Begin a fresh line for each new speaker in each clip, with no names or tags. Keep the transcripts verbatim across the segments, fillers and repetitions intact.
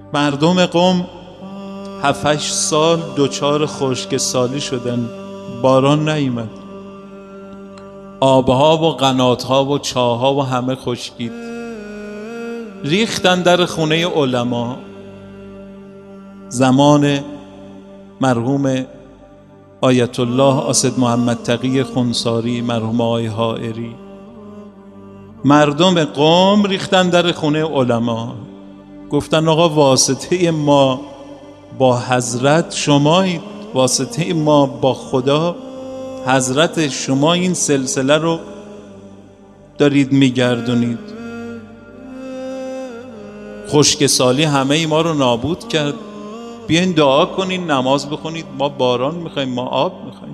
مردم قم هفتش سال دوچار خشکسالی شدن، باران نیامد، آبها و قناتها و چاها و همه خشکید. ریختن در خونه علما. زمان مرحوم آیت الله اسد محمد تقی خونساری، مرحوم آقای حائری، مردم قم ریختن در خونه علما، گفتن آقا واسطه ما با حضرت شمایید، واسطه ما با خدا حضرت شما، این سلسله رو دارید میگردونید. خشکسالی همه ای ما رو نابود کرد، بیاین دعا کنین، نماز بخونید، ما باران میخوایم، ما آب میخوایم.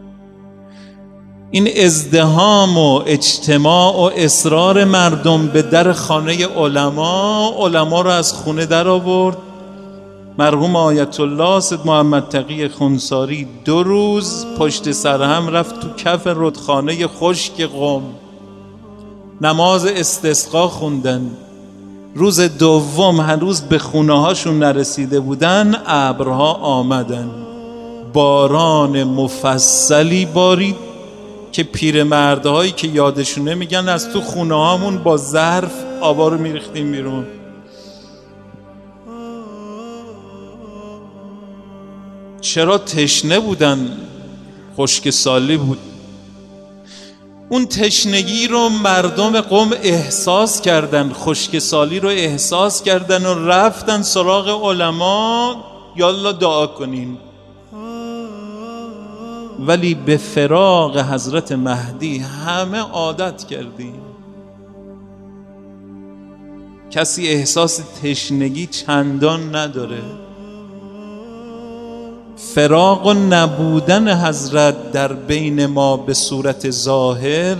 این ازدحام و اجتماع و اصرار مردم به در خانه علما، علما رو از خونه در آورد. مرحوم آیت الله اسد محمد تقی خونساری دو روز پشت سر هم رفت تو کف رودخانه خشک قم، نماز استسقا خوندن. روز دوم هنوز به خونه هاشون نرسیده بودن، ابرها آمدن، باران مفصلی بارید که پیرمردهایی که یادشونه میگن از تو خونه هامون با ظرف آبا رو میریختیم بیرون. چرا؟ تشنه بودن، خشکسالی بود. اون تشنگی رو مردم قم احساس کردن، خشکسالی رو احساس کردن و رفتن سراغ علما، یالا دعا کنین. ولی به فراق حضرت مهدی همه عادت کردیم. کسی احساس تشنگی چندان نداره. فراق و نبودن حضرت در بین ما به صورت ظاهر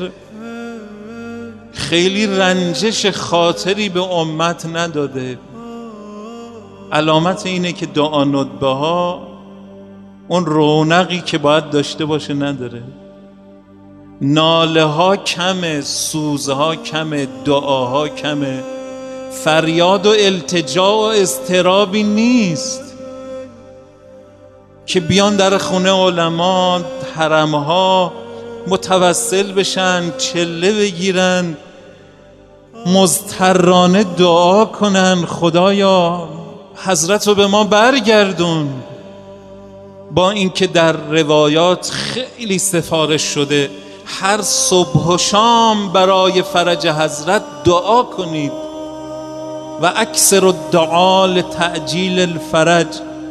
خیلی رنجش خاطری به امت نداده. علامت اینه که دعا ندبه ها اون رونقی که باید داشته باشه نداره. ناله ها کمه، سوزها کمه، دعاها کمه، فریاد و التجا و اضطرابی نیست که بیان در خونه علما، حرمها متوسل بشن، چله بگیرن، مضطرانه دعا کنن خدایا حضرت رو به ما برگردون. با اینکه در روایات خیلی سفارش شده هر صبح و شام برای فرج حضرت دعا کنید و اکثر الدعا لتعجیل الفرج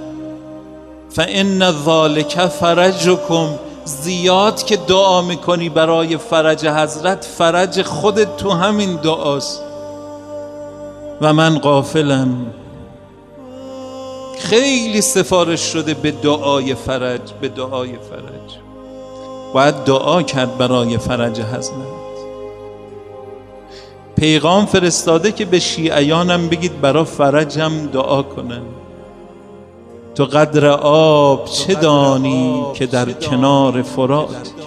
فإن ذلک فرجکم. زیاد که دعا میکنی برای فرج حضرت، فرج خودت تو همین دعاست. و من غافلم. خیلی سفارش شده به دعای فرج، به دعای فرج. باید دعا کرد برای فرج حضرت. پیغام فرستاده که به شیعیانم بگید برای فرجم دعا کنن. تو قدر آب چه دانی که در کنار فرات،